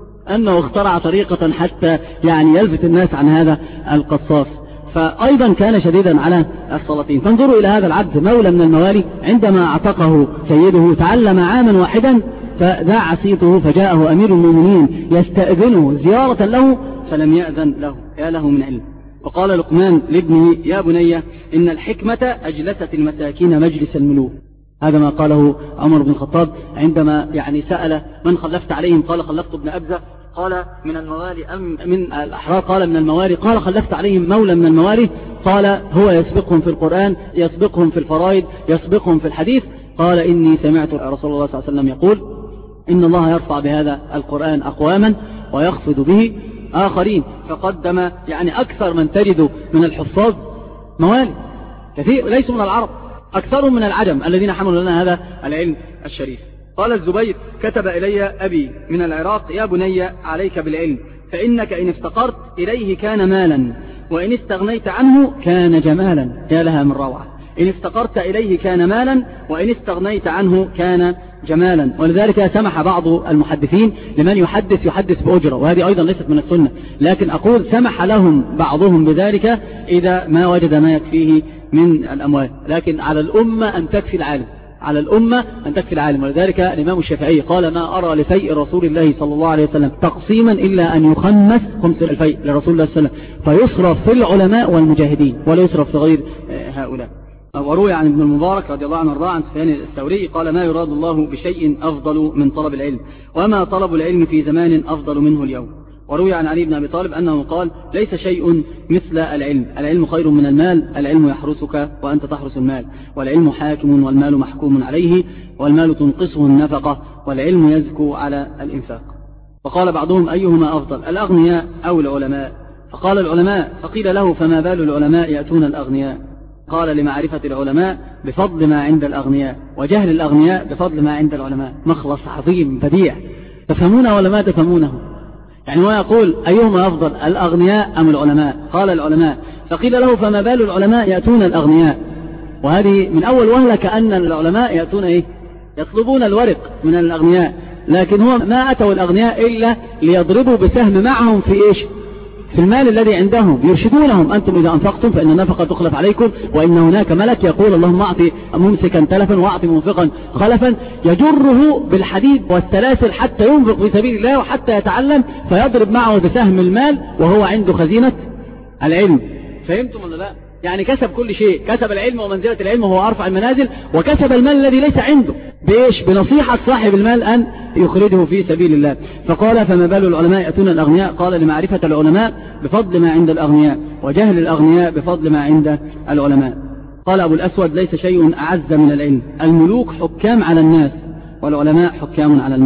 أنه اخترع طريقة حتى يعني يلفت الناس عن هذا القصاص. فأيضا كان شديدا على السلاطين. فانظروا إلى هذا العبد مولى من الموالي، عندما اعتقه سيده تعلم عاما واحدا فذاع صيته، فجاءه أمير المؤمنين يستأذنه زيارة له فلم يأذن له، يا له من علم. وقال لقمان لابنه يا بني إن الحكمة أجلست المساكين مجلس الملوك. هذا ما قاله عمر بن الخطاب عندما يعني سأل من خلفت عليهم؟ قال خلفت ابن أبزة. قال من الموالي أم من الأحرار؟ قال من الموالي. قال خلفت عليهم مولى من الموالي؟ قال هو يسبقهم في القرآن، يسبقهم في الفرائض، يسبقهم في الحديث. قال إني سمعت رسول الله صلى الله عليه وسلم يقول إن الله يرفع بهذا القرآن أقواما ويخفض به آخرين. فقدم يعني أكثر من تجد من الحفاظ موالي كثير ليسوا من العرب، أكثرهم من العجم الذين حملوا لنا هذا العلم الشريف. قال الزبير كتب إلي أبي من العراق يا بني عليك بالعلم، فإنك إن افتقرت إليه كان مالا، وإن استغنيت عنه كان جمالا. يا لها من روعة، إن افتقرت إليه كان مالا، وإن استغنيت عنه كان جمالا. ولذلك سمح بعض المحدثين لمن يحدث يحدث بأجرة، وهذه أيضا ليست من السنة، لكن أقول سمح لهم بعضهم بذلك إذا ما وجد ما يكفيه من الأموال. لكن على الأمة أن تكفي العالم، على الأمة أن تكفي العالم. ولذلك الإمام الشافعي قال ما أرى لفيء رسول الله صلى الله عليه وسلم تقسيما إلا أن يخمس خمس الفيء لرسول الله صلى الله عليه وسلم، فيصرف في العلماء والمجاهدين ولا يصرف في غير هؤلاء. وروي عن ابن المبارك رضي الله عنه وارضاه عن سفيان الثوري قال ما يراد الله بشيء أفضل من طلب العلم، وما طلب العلم في زمان أفضل منه اليوم. وروي عن علي بن أبي طالب أنه قال ليس شيء مثل العلم، العلم خير من المال، العلم يحرسك وأنت تحرس المال، والعلم حاكم والمال محكوم عليه، والمال تنقصه النفقة، والعلم يزكو على الإنفاق. وقال بعضهم أيهما أفضل الأغنياء أو العلماء؟ فقال العلماء. فقيل له فما بال العلماء يأتون الأغنياء؟ قال لمعرفة العلماء بفضل ما عند الأغنياء، وجهل الأغنياء بفضل ما عند العلماء. مخلص عظيم بديع، تفهمونه ولا ما تفهمونه؟ يعني هو يقول أيهما أفضل الأغنياء أم العلماء؟ قال العلماء. فقيل له فما بال العلماء يأتون الأغنياء؟ وهذه من أول وهلة كأن العلماء يأتون إيه؟ يطلبون الورق من الأغنياء، لكن هو ما أتوا الأغنياء إلا ليضربوا بسهم معهم في إيش؟ في المال الذي عندهم، يرشدونهم أنتم إذا أنفقتم فإن النفقة تخلف عليكم، وإن هناك ملك يقول اللهم أعطي ممسكا تلفا وأعطي منفقا خلفا، يجره بالحديد والسلاسل حتى ينفق في سبيل الله وحتى يتعلم، فيضرب معه بسهم المال وهو عنده خزينة العلم. فهمتم ولا لا؟ يعني كسب كل شيء، كسب العلم ومنزلة العلم وهو أرفع المنازل، وكسب المال الذي ليس عنده بإيش؟ بنصيحة صاحب المال أن يخرجه في سبيل الله. فقال فما بال العلماء يأتون الأغنياء؟ قال لمعرفة العلماء بفضل ما عند الأغنياء، وجهل الأغنياء بفضل ما عند العلماء. قال أبو الأسود ليس شيء أعز من العلم، الملوك حكام على الناس والعلماء حكام على الملوك.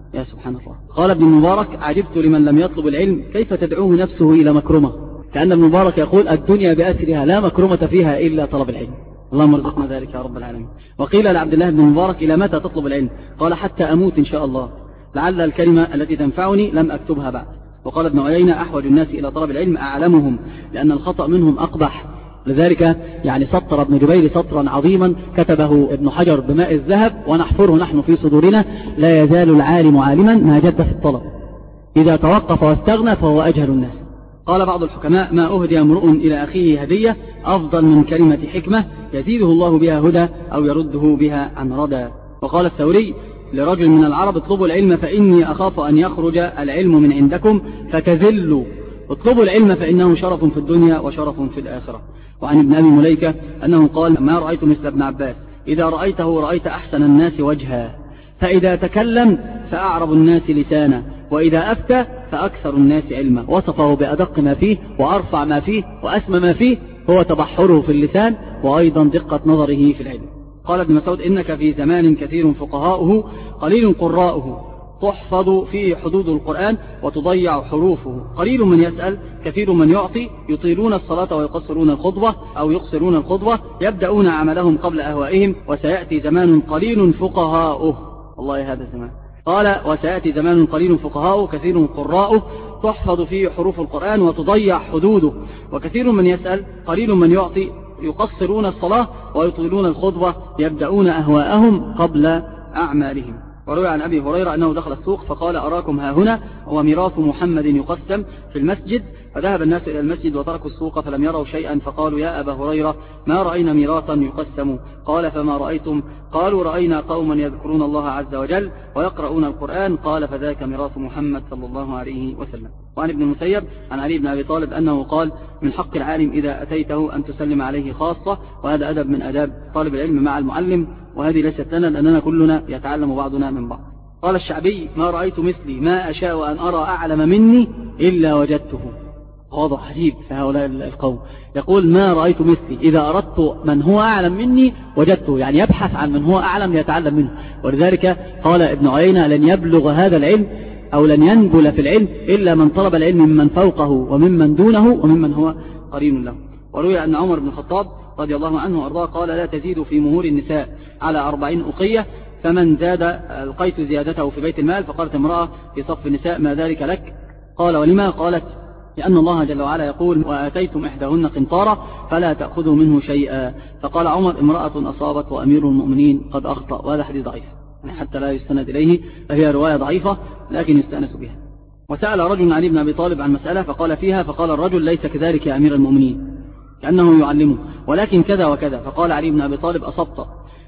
يا سبحان الله. قال ابن المبارك عجبت لمن لم يطلب العلم كيف تدعوه نفسه إلى مكرمة. كأن ابن المبارك يقول الدنيا بأسرها لا مكرمة فيها إلا طلب العلم. اللهم ارزقنا ذلك يا رب العالمين. وقيل لعبد الله بن المبارك إلى متى تطلب العلم؟ قال حتى أموت إن شاء الله، لعل الكلمة التي تنفعني لم أكتبها بعد. وقال ابن عيينة أحوج الناس إلى طلب العلم أعلمهم، لأن الخطأ منهم أقبح. لذلك يعني سطر ابن جبير سطرا عظيما كتبه ابن حجر بماء الذهب ونحفره نحن في صدورنا: لا يزال العالم عالما ما جد في الطلب، إذا توقف واستغنى فهو أجهل الناس. قال بعض الحكماء: ما أهدي امرؤ إلى أخيه هدية أفضل من كلمة حكمة يزيده الله بها هدى أو يرده بها عن ردى. وقال الثوري لرجل من العرب: اطلبوا العلم فإني أخاف أن يخرج العلم من عندكم فتذلوا. اطلبوا العلم فإنه شرف في الدنيا وشرف في الآخرة. وعن ابن أبي مليكة أنه قال: ما رأيت مثل ابن عباس، إذا رأيته رأيت أحسن الناس وجها، فإذا تكلم فأعرب الناس لسانا، وإذا أفتى فأكثر الناس علما. وصفه بأدق ما فيه وأرفع ما فيه وأسمى ما فيه هو تبحره في اللسان وأيضا دقة نظره في العلم. قال ابن مسعود: إنك في زمان كثير فقهاؤه قليل قراؤه، تحفظ فيه حدود القرآن وتضيع حروفه، قليل من يسأل كثير من يعطي، يطيلون الصلاة ويقصرون الخطبة أو يقصرون الخطبة، يبدأون عملهم قبل أهوائهم، وسيأتي زمان قليل فقهاؤه. والله هذا الزمان. قال: وسيأتي زمان قليل فقهاؤه كثير قراؤه، تحفظ فيه حروف القرآن وتضيع حدوده، وكثير من يسأل قليل من يعطي، يقصرون الصلاة ويطيلون الخطبة، يبدأون أهواءهم قبل أعمالهم. وروي عن أبي هريرة أنه دخل السوق فقال: أراكم ها هنا وميراث محمد يقسم في المسجد، فذهب الناس إلى المسجد وتركوا السوق فلم يروا شيئا، فقالوا: يا أبا هريرة ما رأينا ميراثا يقسم. قال: فما رأيتم؟ قالوا: رأينا قوما يذكرون الله عز وجل ويقرؤون القرآن. قال: فذاك ميراث محمد صلى الله عليه وسلم. وعن ابن المسيب عن علي بن أبي طالب أنه قال: من حق العالم إذا أتيته أن تسلم عليه خاصة، وهذا أدب من أداب طالب العلم مع المعلم، وهذه ليست لنا لأننا كلنا يتعلم بعضنا من بعض. قال الشعبي: ما رأيت مثلي ما أشاء أن أرى أعلم مني إلا وجدته. واضح عجيب في هؤلاء القوم، يقول: ما رأيت مثلي، إذا أردت من هو أعلم مني وجدته، يعني يبحث عن من هو أعلم ليتعلم منه. ولذلك قال ابن عيينة: لن يبلغ هذا العلم أو لن ينبل في العلم إلا من طلب العلم ممن فوقه وممن دونه وممن هو قرين له. وروي أن عمر بن الخطاب رضي الله عنه وأرضاه قال: لا تزيد في مهور النساء على أربعين أقية، فمن زاد القيت زيادته في بيت المال. فقالت امرأة في صف النساء: ما ذلك لك؟ قال: ولما؟ قالت: لأن الله جل وعلا يقول: وآتيتم إحداهن قنطارا فلا تأخذوا منه شيئا. فقال عمر: امرأة أصابت وأمير المؤمنين قد أخطأ. وهذا حديث ضعيف يعني حتى لا يستند إليه، فهي رواية ضعيفة لكن يستأنس بها. وسأل رجل علي بن أبي طالب عن مسألة فقال فيها، فقال الرجل: ليس كذلك يا أمير المؤمنين، كأنه يعلمه، ولكن كذا وكذا. فقال علي بن أبي طالب: أصبت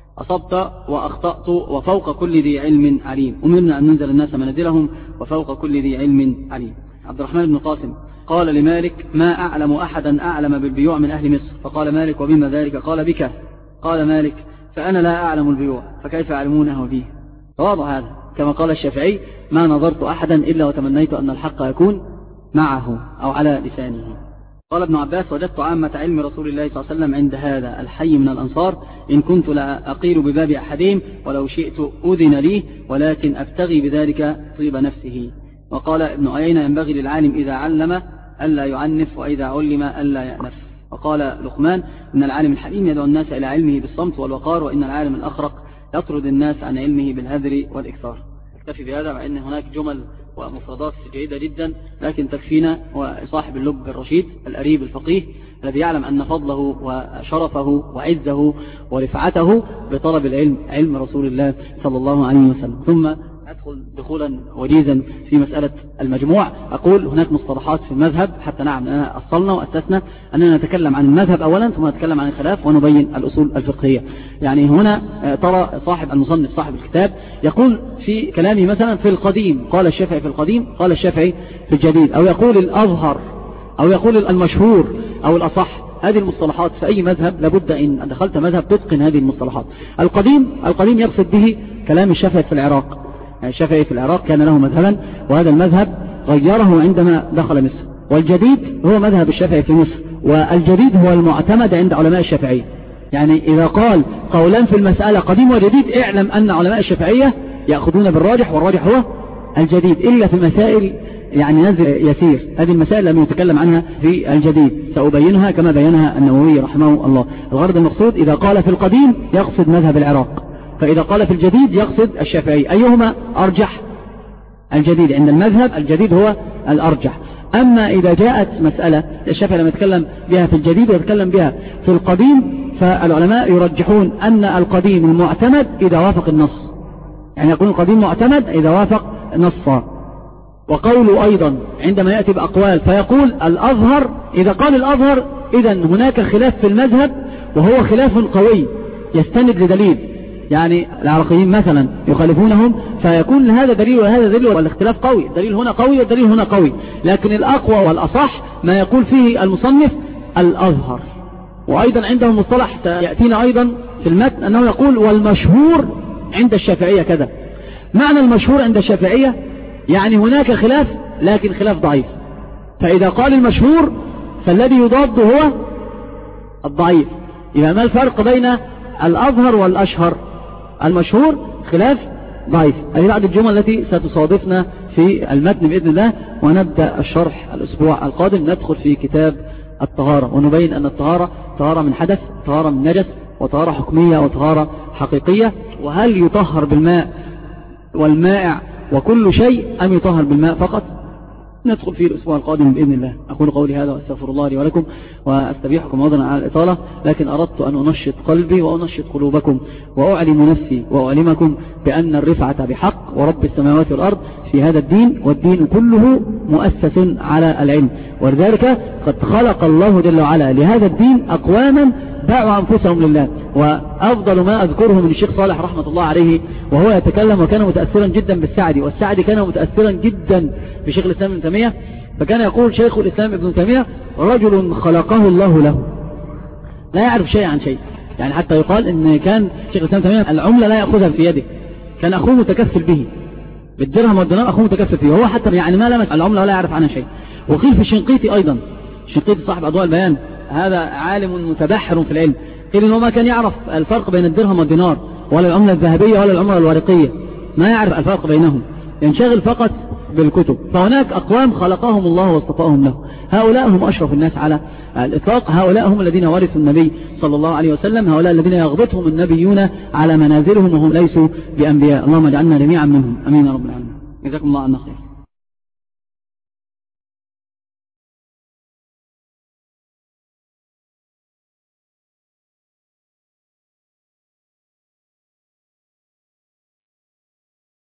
أصبت وأخطأت، وفوق كل ذي علم عليم. أمرنا أن ننزل الناس منازلهم وفوق كل ذي علم عليم. عبد الرحمن بن قاسم قال لمالك: ما أعلم أحدا أعلم بالبيوع من أهل مصر. فقال مالك: وبما ذلك؟ قال: بك. قال مالك: فأنا لا أعلم البيوع فكيف يعلمونه بي؟ واضح هذا. كما قال الشافعي: ما نظرت أحدا إلا وتمنيت أن الحق يكون معه أو على لسانه. قال ابن عباس: وجدت عامة علم رسول الله صلى الله عليه وسلم عند هذا الحي من الأنصار، إن كنت لا أقيل بباب أحدهم ولو شئت أذن لي، ولكن أبتغي بذلك طيب نفسه. وقال ابن عيينة: ينبغي للعالم إذا علم ألا يعنف، وإذا علم ألا يأنف. وقال لقمان: إن العالم الحليم يدعو الناس إلى علمه بالصمت والوقار، وإن العالم الأخرق يطرد الناس عن علمه بالهذر والإكثار. اكتفي بهذا، مع أن هناك جمل ومفردات جيدة جدا لكن تكفينا. وصاحب اللب الرشيد الأريب الفقيه الذي يعلم أن فضله وشرفه وعزه ورفعته بطلب العلم علم رسول الله صلى الله عليه وسلم. ثم أدخل دخولا وجيزا في مسألة المجموع. أقول هناك مصطلحات في المذهب حتى نعم أنا أصلنا وأسسنا أننا نتكلم عن المذهب أولا ثم نتكلم عن الخلاف ونبين الأصول الفقهية. يعني هنا ترى صاحب المصنف صاحب الكتاب يقول في كلامه مثلا في القديم قال الشافعي في القديم قال الشافعي في الجديد، أو يقول الأظهر أو يقول المشهور أو الأصح. هذه المصطلحات في أي مذهب لابد إن دخلت مذهب تتقن هذه المصطلحات. القديم القديم يقصد به كلام الشافعي في العراق. الشافعي في العراق كان له مذهبا وهذا المذهب غيره عندما دخل مصر. والجديد هو مذهب الشافعي في مصر، والجديد هو المعتمد عند علماء الشافعية. يعني إذا قال قولان في المسألة قديم وجديد اعلم أن علماء الشافعية يأخذون بالراجح، والراجح هو الجديد إلا في مسائل يعني نزل يسير. هذه المسائل لم يتكلم عنها في الجديد، سأبينها كما بينها النووي رحمه الله. الغرض المقصود إذا قال في القديم يقصد مذهب العراق، فإذا قال في الجديد يقصد الشافعي. أيهما أرجح؟ الجديد عند المذهب، الجديد هو الأرجح. أما إذا جاءت مسألة الشافعي لما يتكلم بها في الجديد ويتكلم بها في القديم، فالعلماء يرجحون أن القديم المعتمد إذا وافق النص، يعني يكون القديم معتمد إذا وافق نصا. وقوله أيضا عندما يأتي بأقوال فيقول الأظهر، إذا قال الأظهر إذن هناك خلاف في المذهب وهو خلاف قوي يستند لدليل، يعني العراقيين مثلا يخالفونهم فيكون هذا دليل وهذا دليل والاختلاف قوي، الدليل هنا قوي والدليل هنا قوي، لكن الأقوى والأصح ما يقول فيه المصنف الأظهر. وأيضا عندهم مصطلح سيأتينا أيضا في المتن أنه يقول والمشهور عند الشافعية كذا. معنى المشهور عند الشافعية يعني هناك خلاف لكن خلاف ضعيف، فإذا قال المشهور فالذي يضاد هو الضعيف. إذا ما الفرق بين الأظهر والأشهر؟ المشهور خلاف ضعيف. هذه بعد الجمل التي ستصادفنا في المتن بإذن الله، ونبدأ الشرح الأسبوع القادم. ندخل في كتاب الطهارة ونبين أن الطهارة طهارة من حدث، طهارة من نجس، وطهارة حكمية وطهارة حقيقية، وهل يطهر بالماء والمائع وكل شيء أم يطهر بالماء فقط؟ ندخل فيه الأسبوع القادم بإذن الله. أقول قولي هذا وأستغفر الله لي ولكم وأستبيحكم عذرا على الإطالة، لكن أردت أن أنشط قلبي وأنشط قلوبكم وأعلم نفسي وأعلمكم بأن الرفعة بحق ورب السماوات والأرض في هذا الدين، والدين كله مؤسس على العلم. ولذلك قد خلق الله جل وعلا لهذا الدين أقواما باعوا أنفسهم لله. وأفضل ما أذكره من الشيخ صالح رحمة الله عليه وهو يتكلم، وكان متأثرا جدا بالسعدي، والسعدي كان متأثرا جدا بشيخ الإسلام ابن تيمية، فكان يقول شيخ الإسلام ابن تيمية رجل خلقه الله له لا يعرف شيء عن شيء. يعني حتى يقال إن كان شيخ الإسلام ابن تيمية العملة لا يأخذها في يده، كان أخوه متكفل به بالدرهم والدينار، أخوه متكفل فيه، وهو حتى يعني ما لمس العملة ولا يعرف عنها شيء. وقيل في الشنقيطي أيضا، الشنقيطي صاحب أضواء البيان، هذا عالم متبحر في العلم، قيل إنه ما كان يعرف الفرق بين الدرهم والدينار ولا العملة الذهبية ولا العملة الورقية، ما يعرف الفرق بينهم، ينشغل فقط بالكتب. فهناك أقوام خلقهم الله واصطفاهم له، هؤلاء هم أشرف الناس على الإطلاق، هؤلاء هم الذين ورثوا النبي صلى الله عليه وسلم، هؤلاء الذين يغبطهم النبيون على منازلهم وهم ليسوا بأنبياء. اللهم اجعلنا جميعا منهم، أمين يا رب العالمين. جزاكم الله عنا خير.